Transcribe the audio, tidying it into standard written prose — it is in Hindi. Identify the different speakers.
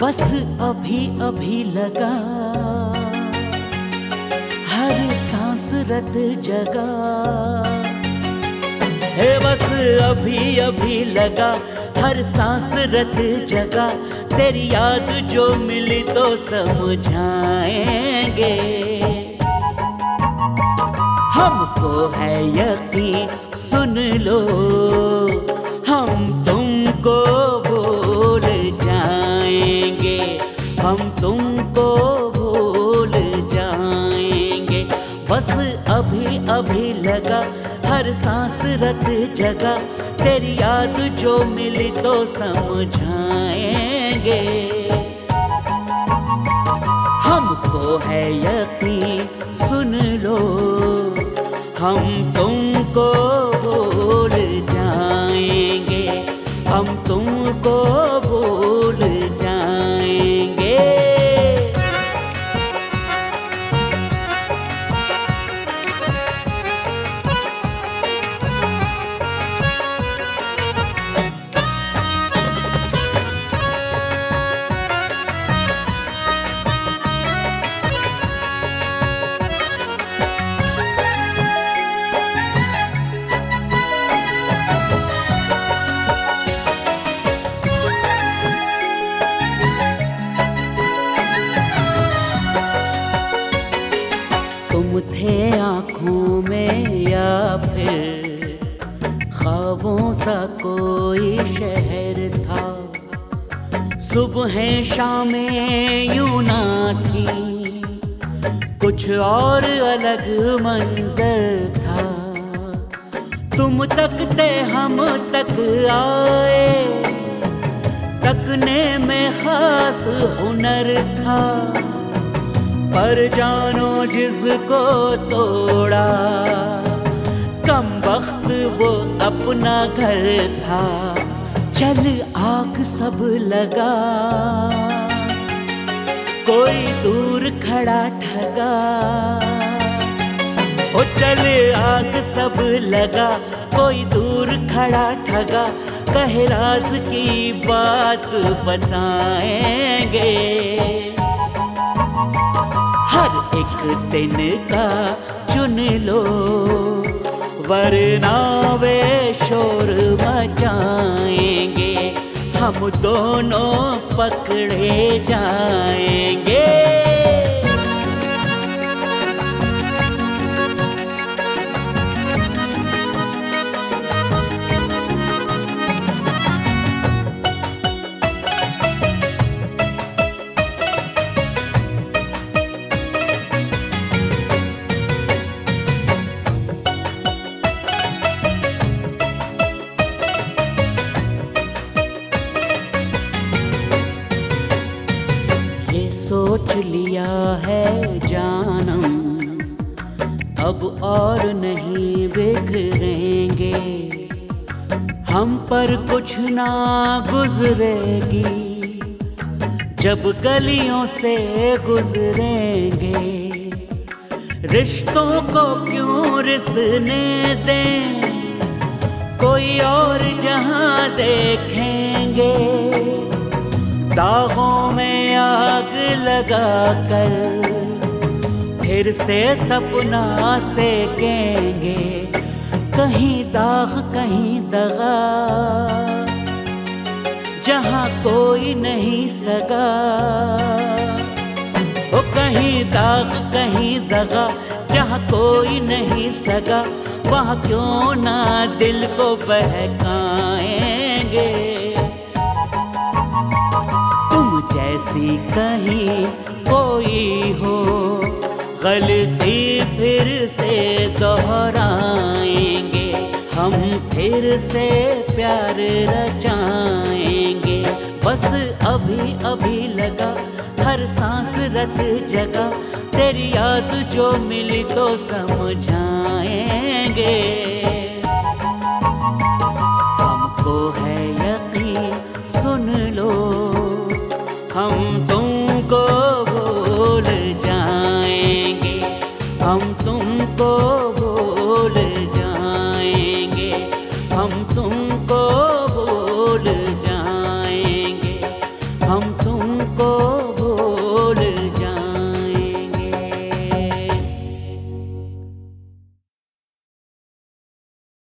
Speaker 1: बस अभी अभी लगा, हर सांस रत जगा। हे बस अभी अभी लगा, हर सांस रत जगा। तेरी याद जो मिली तो समझाएंगे। हमको है यकीन, सुन लो, हम तुमको भूल जाएंगे, हम तुमको भूल जाएंगे। बस अभी अभी लगा, हर सांस रत जगा। तेरी याद जो मिली तो समझाएंगे। हमको है यकीन, सुन लो, हम तुमको भूल जाएंगे, हम तुमको भूल जाएंगे। तुम थे आँखों में या फिर ख्वाबों सा कोई शहर था। सुबहें शामें यूं ना थी, कुछ और अलग मंजर था। तुम तकते हम तक आए, तकने में खास हुनर था। पर जानो जिसको तोड़ा, कम वक्त वो अपना घर था। चल आग सब लगा, कोई दूर खड़ा ठगा। ओ चल आग सब लगा, कोई दूर खड़ा ठगा। कहे राज की बात बताएंगे। हर एक दिन का चुन लो, वरना वे शोर मचाएंगे। हम दोनों पकड़े जाएंगे। सोच लिया है जानम, अब और नहीं बिखरेंगे। हम पर कुछ ना गुजरेगी, जब गलियों से गुजरेंगे। रिश्तों को क्यों रिसने दें, कोई और जहां देखेंगे। दागों में आग लगा कर फिर से सपना सेकेंगे। कहीं दाग कहीं दगा, जहां कोई नहीं सगा। ओ कहीं दाग कहीं दगा, जहां कोई नहीं सगा। वहां क्यों ना दिल को बहकाएंगे। जैसी कहीं कोई हो गलती फिर से दोहराएंगे। हम फिर से प्यार रचाएंगे। बस अभी अभी लगा, हर सांस रत जगा। तेरी याद जो मिली तो समझाएंगे। हमको है यकीन, सुन लो, हम तुमको भूल जाएंगे। हम तुमको भूल जाएंगे। हम तुमको भूल जाएंगे। हम तुम